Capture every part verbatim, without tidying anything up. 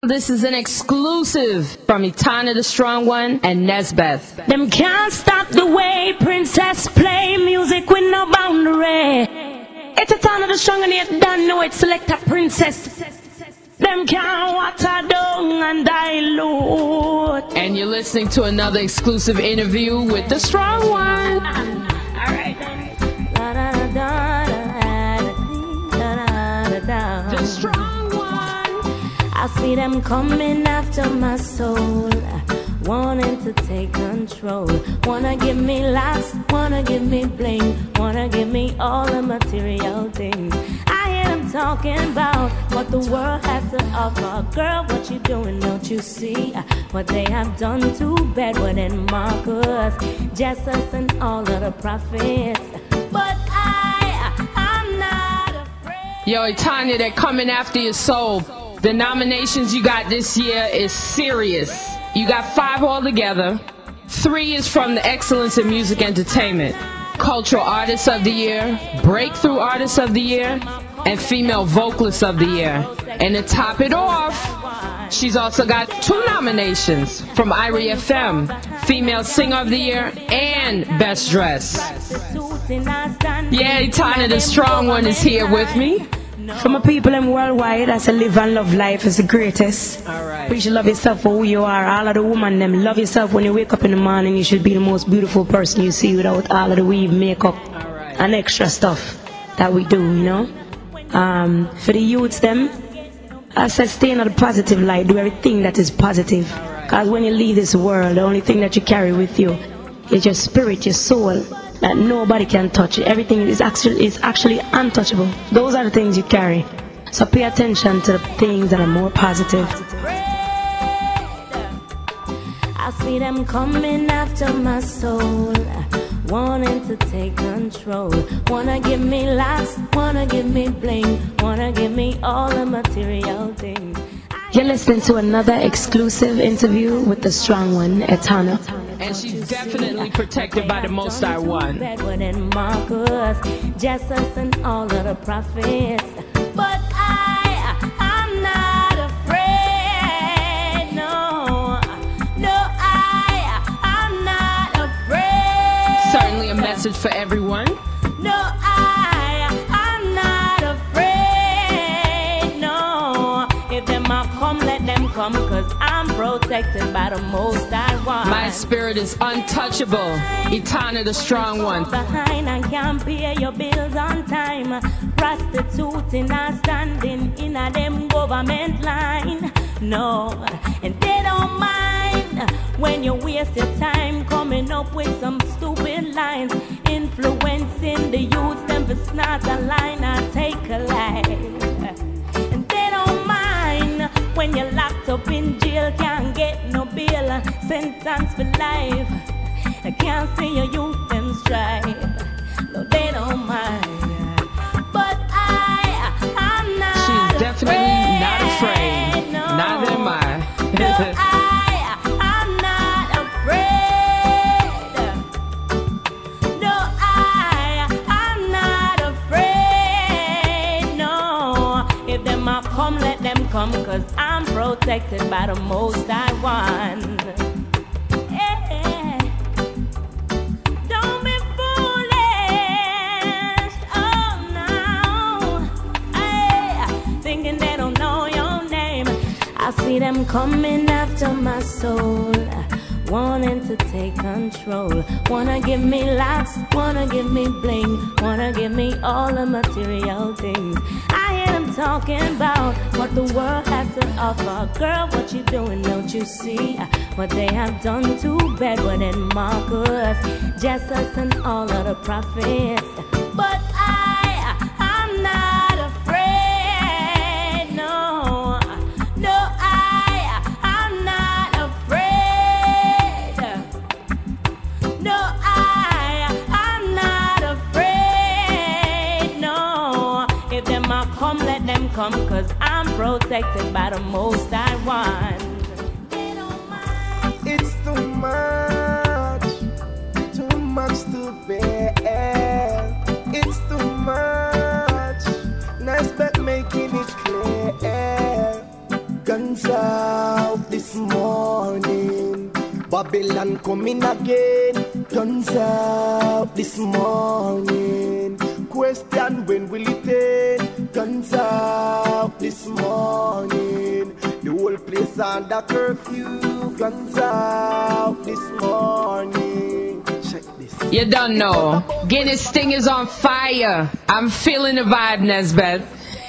This is an exclusive from Etana the Strong One and Nesbeth. Them can't stop the way Princess play music with no boundary. It's Etana the Strong One, you don't know it, select a princess. Them can't water down and dilute. And you're listening to another exclusive interview with the Strong One. Alright. The Strong One. I see them coming after my soul, wanting to take control. Wanna give me laughs, wanna give me bling, wanna give me all the material things. I hear them talking about what the world has to offer. Girl, what you doing, don't you see what they have done to Bedouin and Marcus, Jesus and all of the prophets? But I, I'm not afraid. Yo, Etana, they're coming after your soul. The nominations you got this year is serious. You got five altogether. Three is from the Excellence in Music Entertainment, Cultural Artist of the Year, Breakthrough Artist of the Year, and Female Vocalist of the Year. And to top it off, she's also got two nominations from I R I F M, Female Singer of the Year and Best Dress. Yeah, Etana the Strong One is here with me. For my people and worldwide, I say live and love life is the greatest. All right. You should love yourself for who you are. All of the women, them love yourself. When you wake up in the morning, you should be the most beautiful person you see without all of the weave, makeup, right. and extra stuff that we do, you know. Um, for the youths, them, I say stay in the positive light. Do everything that is positive. Because when you leave this world, the only thing that you carry with you is your spirit, your soul, that nobody can touch. Everything is actually is actually untouchable. Those are the things you carry. So pay attention to the things that are more positive. I see them coming after my soul, wanting to take control. Wanna give me laughs, wanna give me bling, wanna give me all the material things. You're listening to another exclusive interview with the Strong One, Etana. And she's definitely protected by the Most High One. Bedouin and Marcus, Jesus and all of the prophets. But I, I'm not afraid, no, no, I, I'm not afraid. Certainly a message for everyone. No, I, I'm not afraid, no. If them a come, let them come, cause I'm protected by the Most High One. My spirit is untouchable. Etana the Strong One. Behind and can't pay your bills on time. Prostituting and standing in a them government line. No, and they don't mind when you waste your time coming up with some stupid lines, influencing the youths them for snort a line and take a life. And they don't mind when you're locked up in jail, can't get no bail, sentence for life. I can't see your youth them strive. No, they don't mind. But I, I'm not She's definitely afraid. not afraid. No. Neither am I. No, I, I'm not afraid. No, I, I'm not afraid. No, if them a come, let them come, cause I'm protected by the Most High One. Yeah. Don't be foolish. Oh no. Hey, thinking they don't know your name. I see them coming after my soul, wanting to take control. Wanna give me laughs, wanna give me bling, wanna give me all the material things. I hear them talking about what the world has to offer. Girl, what you doing, don't you see what they have done to Bedouin and Marcus, Jesus and all of the prophets? But I, I'm not afraid, no, no, I, I'm not afraid. No, I, I'm not afraid, no. If them a come, let them come, cause I'm protected by the Most High One. They don't mind. It's too much, too much to bear. It's too much, Nesbeth making it clear. Gun guns out this morning. Babylon coming again, guns out this morning. Question, when will it end? Guns out this morning. The whole place under curfew. Guns out this morning. Check this. You don't know. Guinness Sting is on fire. I'm feeling the vibe, Nesbeth.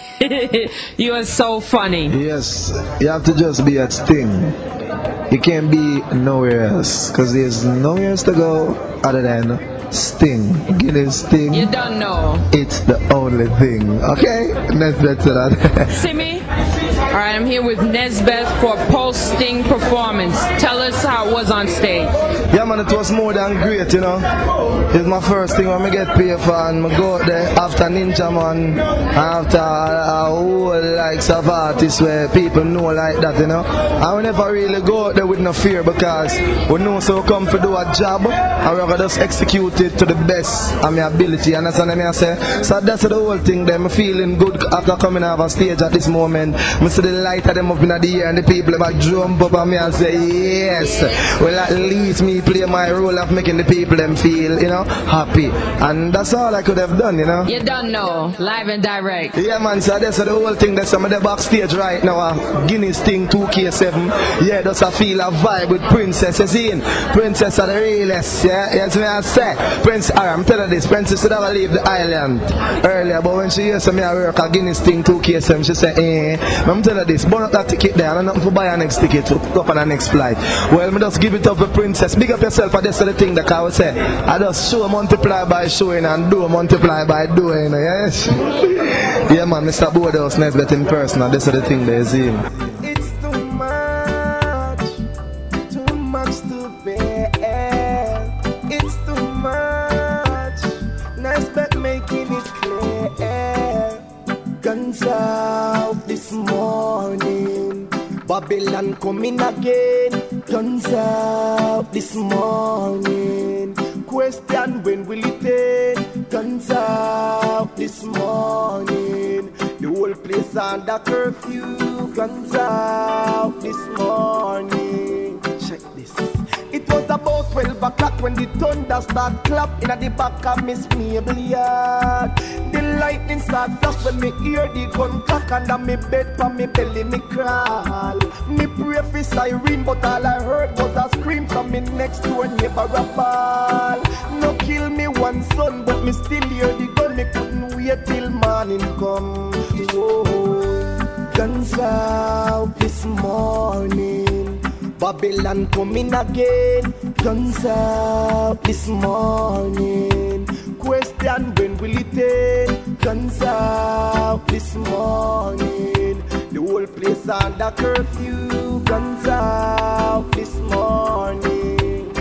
You are so funny. Yes, you have to just be at Sting. You can't be nowhere else, because there's nowhere else to go other than Sting. Guinness Sting. You don't know. It's the only thing. Okay? Nesbeth to that. See me? Alright, I'm here with Nesbeth for post-Sting performance. Tell us how it was on stage. Yeah man, it was more than great, you know. It's my first thing when I get paid for, and I go out there after Ninja Man, after a whole likes of artists where people know like that, you know. I will never really go out there with no fear, because we know so we come to do a job and we're going to just execute it to the best of my ability, and that's what I say. So that's the whole thing there. I'm feeling good after coming off a stage at this moment. I see the light of them up in the air and the people about jump up on me and say yes. Well, at least me play my role of making the people them feel, you know, happy, and that's all I could have done, you know. You don't know, live and direct. Yeah man, so that's the whole thing. That's some of the backstage right now. Uh, Guinness Sting two K seven. Yeah, that's a feel a vibe with Princess in. Princess are the realest, yeah. Yes, me I say. Prince, I'm telling you this, Princess should have leave the island earlier, but when she hears me I work at Guinness Sting two K seven, she say, eh, I'm telling you this, burn up that ticket there, and I'm not to buy a next ticket to go up on the next flight. Well, me just give it up for Princess. Big up yourself, and that's the thing that I would say. I just show multiply by showing and do multiply by doing, yes. Yeah man, Mister Boardhouse Nesbeth in person, and that's the thing they see. It's too much, too much to bear. It's too much, Nesbeth making it clear. Guns out this morning, Babylon coming again. Guns out this morning. Question, when will it end? Guns out this morning. The whole place under curfew. Guns out this morning. Check this. It was about twelve o'clock when the thunder start clap in the back of Miss Mabel yard. The lightning start flash when me hear the gun crack, and on me bed for me belly me crawl. Me pray for siren, but all I heard was a scream from me next door neighbor a ball. No kill me one son, but me still hear the gun. Me couldn't wait till morning come. Whoa. Guns out this morning, Babylon coming again. Guns out this morning. Question, when will it end? Guns out this morning. The whole place under curfew. Guns out this morning.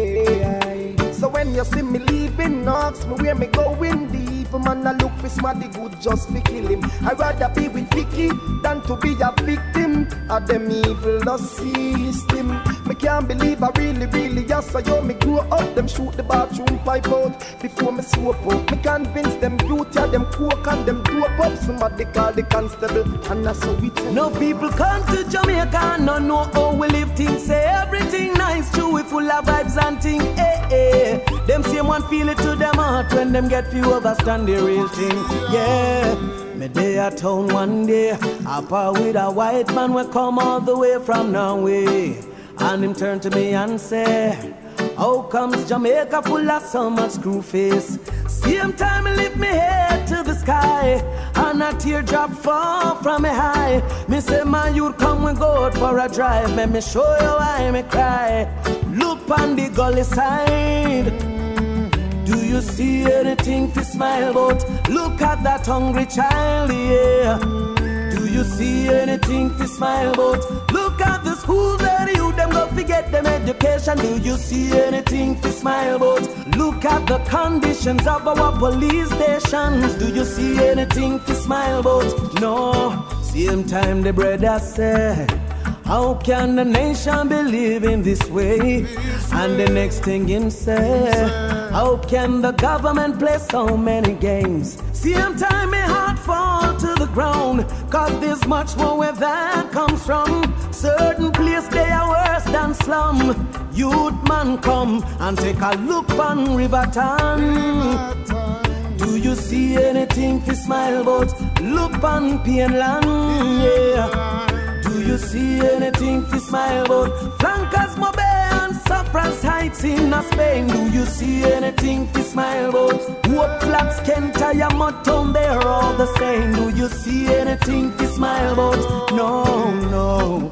Yeah. So when you see me leaving, ask me where me going deep. Man, I look for somebody good just to kill him. I'd rather be with Vicky than to be a victim of them evil system. Me can't believe I really, really, yes, I yo, me grow up, them shoot the bathroom pipe out before me swoop up. Me convince them beauty, them coke and them dope up. Somebody call the constable, and that's how we do. No people come to Jamaica and no know how we live things. Say everything nice, true, we full of vibes and things. Eh, eh. Them same one feel it to them heart when them get few overstand the real thing. Yeah. Me day at town one day, up with a white man we come all the way from Norway. And him turn to me and say, how comes Jamaica full of so much screw face? Same time I lift me head to the sky, and a teardrop fall from me high. Me say, man, you come we go out for a drive. Let me show you why me cry. Look on the gully side. Do you see anything to smile about? Look at that hungry child, yeah. Do you see anything to smile about? Look at the schools that you them go forget them education. Do you see anything to smile about? Look at the conditions of our police stations. Do you see anything to smile about? No. Same time the brother said, how can the nation be living this way? And the next thing him say, how can the government play so many games? Same time my heart fall to the ground, cause there's much more where that comes from. Certain place they are worse than slum. Youth man come and take a look on Riverton. Do you see anything to smile about? Look on Pienland, yeah. Do you see anything to smile about? Flankers Mobe and Saffron's Heights in Spain. Do you see anything to smile about? What Flats, Kent, Mudtown, they're all the same. Do you see anything to smile about? No, no.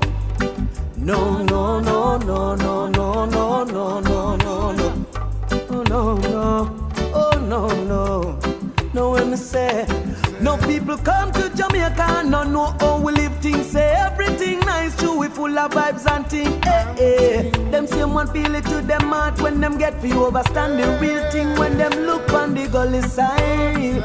No, no, no, no, no, no, no, no, no, no, no. Oh, no, no. Oh, no, no. No, when me say, no people come to Jamaica and not know how we live things. Say everything nice, true, we full of vibes and things. Eh, eh. Them same one feel it to them heart when them get for you overstand the real thing. When them look on the gully side,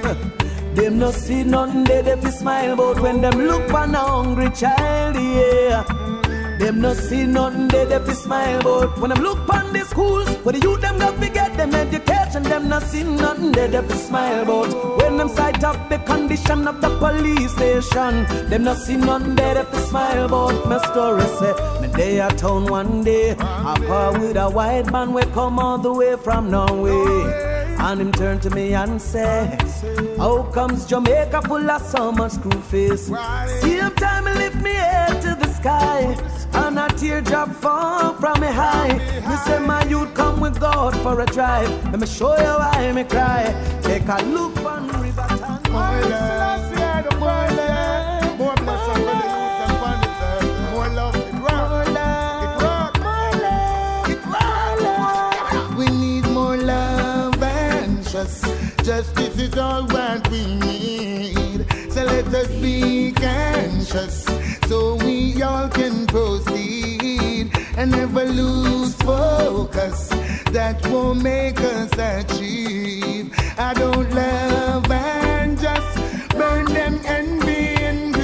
them no see nothing they they fi smile about. When them look on a hungry child, yeah. Them no see nothing they they fi smile about. When them look on the schools where the youth them got to get them education, them no see nothing they they fi smile about. When them sight up the condition of the police station, them no see nothing they they fi smile about. My story say, me day at town one day, I call with a white man we come all the way from Norway. And him turn to me and say, how comes Jamaica full of so much screw face? Same time he lift me head to the sky, and a teardrop fall from me high. Me say my youth come with God for a drive. Let me show you why me cry. Take a look on Riverton. More love, more love, more blessings for the youth and for the earth. More love, it rock, it rock, more love, it rock. We need more love and trust. Justice is all what we need. So let us be conscious, so we all can proceed and never lose focus. That won't make us achieve. I don't love and just burn them envy and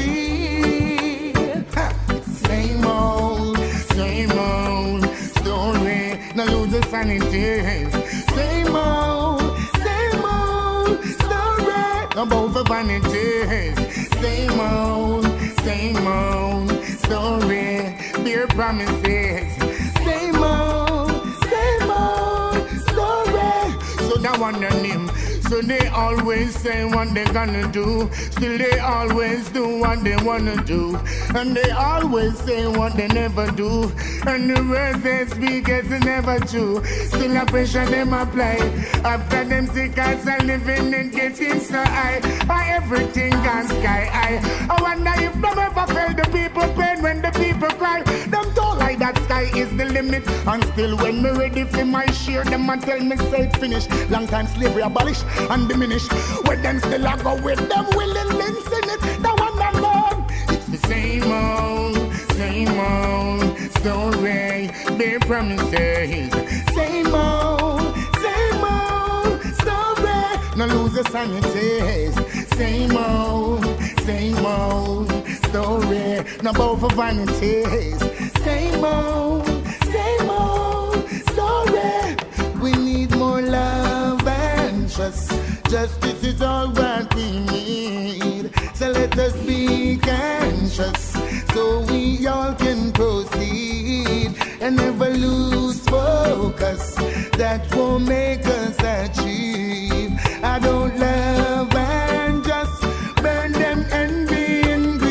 greed. Ha! Same old, same old story. Now lose the sanity. Same old, same old story about the vanities. Same old, same old story, beer promises. Same old, same old story. So that one the name. So they always say what they gonna do. Still they always do what they wanna do. And they always say what they never do. And the words they speak is never true. Still a pressure them apply. After them sick as a living and getting so high. By everything gone sky high. I wonder if them ever felt the people pain when the people cry. Them don't like that sky is the limit. And still when me ready for my share, them a tell me say it finished. Long time slavery abolished and diminished. When them still a go with them willingly in it. The one and done. It's the same old, same old story. They promises. Same old, same old story. No lose the sanities. Same old, same old story. No bow for vanities. Same old, same old story. We need more love and trust. Justice is all what we need. So let us be conscious, so we all can proceed and never lose focus. That won't make us achieve. I don't love and just burn them envy and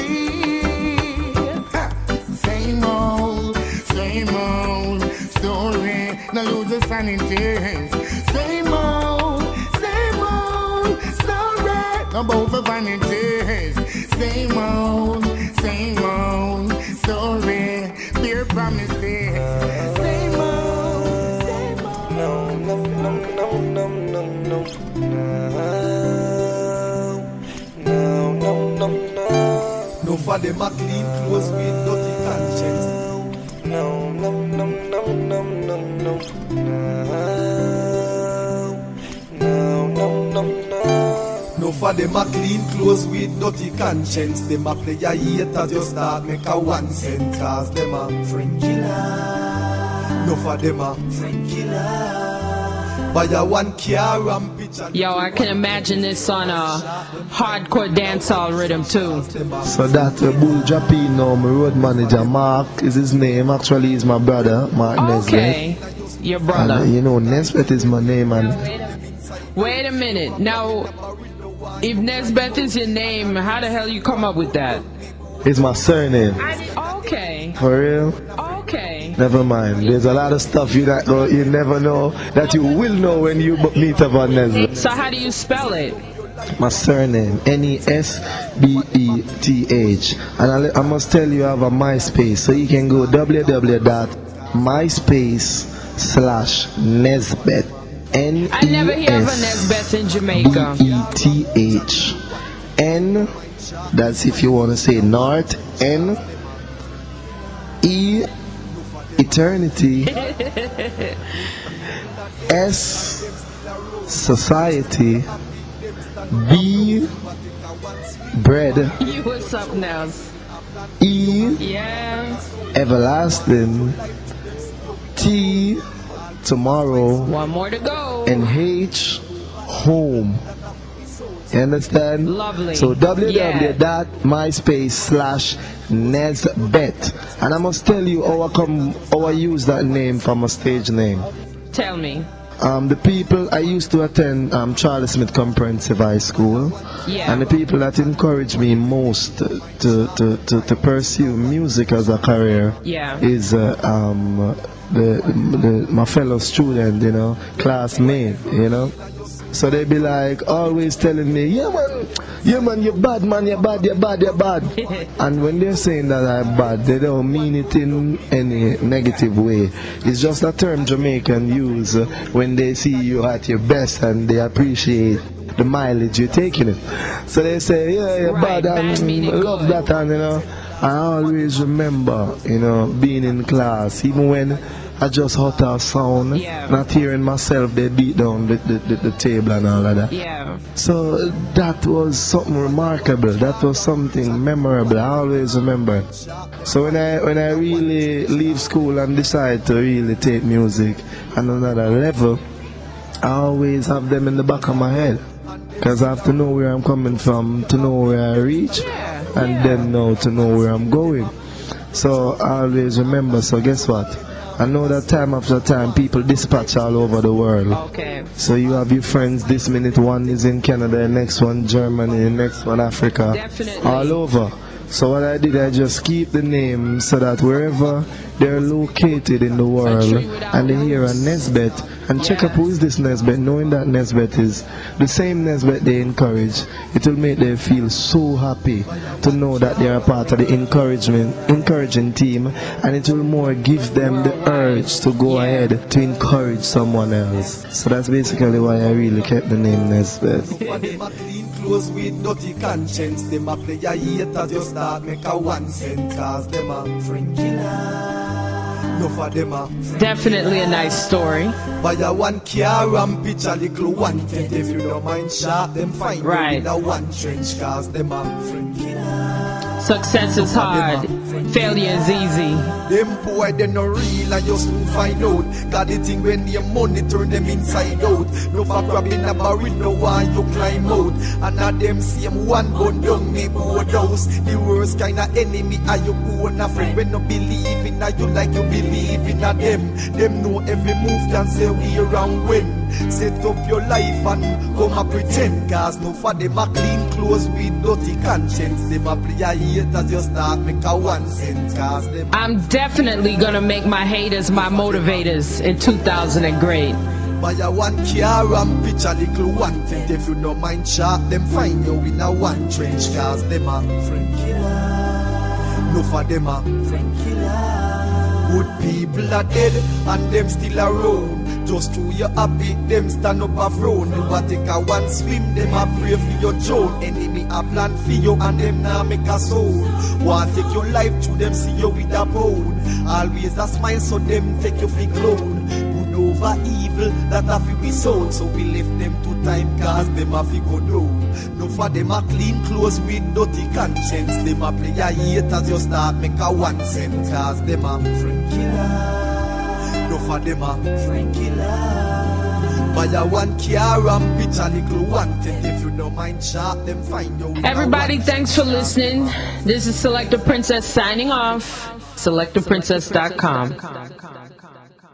greed. Ha! Same old, same old story. No lose the sanities. Same old, same old story about the vanities. Same old, same old story. Beer promises. Same old, same old. No, no, no, no, no, no, no. No, no, no, no. No for them a clean clothes with dirty conscience. No, no, no, no, no, no, no. No, no, no, no. No for them a clean clothes with dirty conscience. Them a play a haters just start make a one cent. Cause them a friend killer. No for them a friend killer. Buy a one car and picture. Yo, I can imagine this on a hardcore dancehall rhythm too. So that uh, Bull Japino, my road manager, Mark is his name. Actually, he's my brother, Mark Okay, Nesbitt. your brother. And, uh, you know, Nesbitt is my name. And wait a minute. Now, if Nesbitt is your name, how the hell you come up with that? it's my surname. Okay. For real? Okay. Never mind. There's a lot of stuff you that go, you never know that you will know when you b- meet about Nesbitt. So how do you spell it? My surname, N E S B E T H. And I, I must tell you, I have a MySpace. So you can go www.myspace slash Nesbitt. N I never hear of a Nesbitt in Jamaica. B E T H. N, that's if you want to say North. N E, eternity. S, society. B, bread. You what's up now? E, Yeah. everlasting. T, tomorrow. One more to go. And H, home. You understand? Lovely. So Yeah. www.myspace slash Nesbitt. And I must tell you how I come how I use that name for my stage name. Tell me. Um, the people I used to attend um, Charlie Smith Comprehensive High School, Yeah. and the people that encouraged me most to to, to, to, to pursue music as a career Yeah. is uh, um, the, the my fellow student, you know, classmate, you know. So they be like always telling me, yeah man, yeah man, you're bad man, you're bad, you're bad, you're bad. And when they're saying that I'm bad, they don't mean it in any negative way. It's just a term Jamaican use uh, when they see you at your best and they appreciate the mileage you're taking it. So they say, yeah, you're Right, bad, bad and meaning love good. that, and you know, I always remember, you know, being in class, even when I just hot our sound, Yeah. not hearing myself, they beat down the, the, the, the table and all of that. Yeah. So that was something remarkable. That was something memorable. I always remember. So when I when I really leave school and decide to really take music on another level, I always have them in the back of my head. Because I have to know where I'm coming from, to know where I reach, Yeah, and yeah. then know to know where I'm going. So I always remember. So guess what? I know that time after time people dispatch all over the world. Okay. So you have your friends this minute, one is in Canada, the next one Germany, the next one Africa. Definitely. All over. So what I did, I just keep the name so that wherever they're located in the world tree without and they hear a roots. Nesbitt and check up who is this Nesbitt, knowing that Nesbitt is the same Nesbitt they encourage, it will make them feel so happy to know that they are part of the encouragement, encouraging team, and it will more give them the urge to go Yeah. ahead to encourage someone else. So that's basically why I really kept the name Nesbitt. For them a clean clothes with dirty conscience. Them a play a haters, you start make a one cent. Cause them a friend killer. No for them a Definitely a nice story. buy a one car and pitch a little one tent. If you don't mind shot, them find Right. you in a one trench. Cause them a friend killer. Success is hard. Failure is easy. Them boy they no real and you soon find out. Got the thing when your money turn them inside out. No for grabbing a barrel, no why you climb out. And now them same one gun down me board house. The worst kind of enemy are you own a friend. When no believe in a you like you believe in a them. Them know every move can say we around when. Set up your life and come a pretend. Cause no for them a clean clothes with dirty conscience. Them a play a haters, you start make a one cent. Cause them I'm definitely gonna make my haters my motivators in two thousand and great. buy a one car and pitch a little one tent. If you don't mind shot, them find you in a one trench. Cause them a friend killer. No for them a friend killer. Good people are dead and them still around. Just through your happy, them stand up a frown. Never take a one swim, them a pray for your throne. Enemy a plan for you and them now make a soul. Want take your life to them, see you with a bone. Always a smile so them take you for clown. Good over evil, that have to be sold. So we left them to time cause them have to go down. No for them a clean clothes with dirty conscience. Them a play a haters, you start make a one cent. Cause them a friend killer. No for them a friend killer. Buy a one car and pitch a little wanted. If you don't mind sharp, them find you. Everybody, thanks for listening. This is Selector Princess signing off. selector princess dot com.